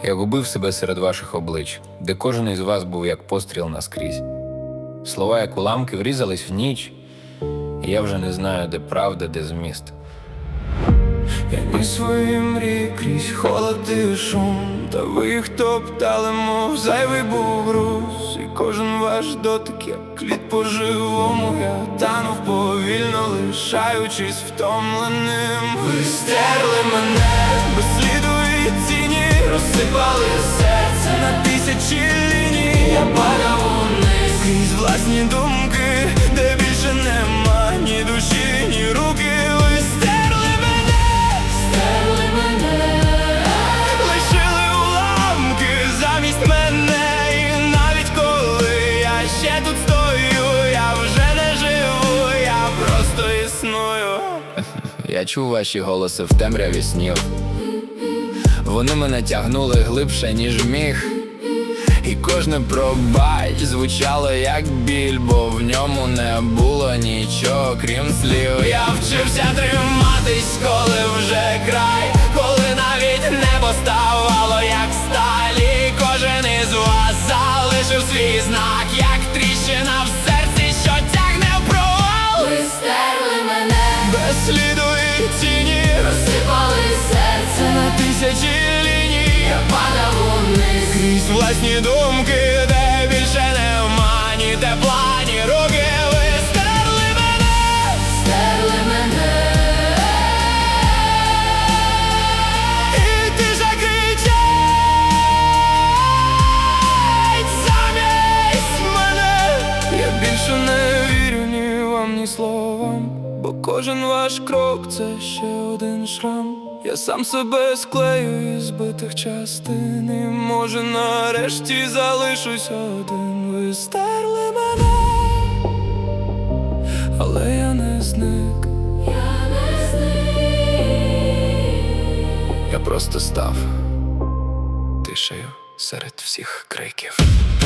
Я губив себе серед ваших облич, де кожен із вас був як постріл наскрізь. Слова, як уламки, врізались в ніч, і я вже не знаю, де правда, де зміст. Я ніс свої мрії крізь холод і шум, та ви їх топтали, мов зайвий був груз. І кожен ваш дотик, як кліт по-живому, я танув повільно, лишаючись втомленим. Ви стерли мене без сліду і тіні, розсипали серце на тисячі ліній. Я падав униз крізь власні думки, де більше нема ні душі, ні руки. Ви стерли мене, лишили уламки замість мене. І навіть коли я ще тут стою, я вже не живу, я просто існую. Я чув ваші голоси в темряві снів. Вони мене тягнули глибше, ніж міг. І кожне пробач звучало як біль, бо в ньому не було нічого, крім слів. Я вчився триматись, коли вже край, коли навіть небо ставало як сталь. І кожен із вас залишив свій знак, як тріщина в серці, що тягне в провал. Ви стерли мене Без сліду і тіні, розсипали серце на тисячі ліній. Я падав униз Крізь власні думки, де більше нема ні тепла, ні руки. Ви стерли мене, стерли мене. і ти же кричать замість мене. Я більше не вірю ні вам, ні словам, бо кожен ваш крок — це ще один шрам. Я сам себе склею із збитих частин, і може нарешті залишусь один. Ви стерли мене, але я не зник. Я просто став тишею серед всіх криків.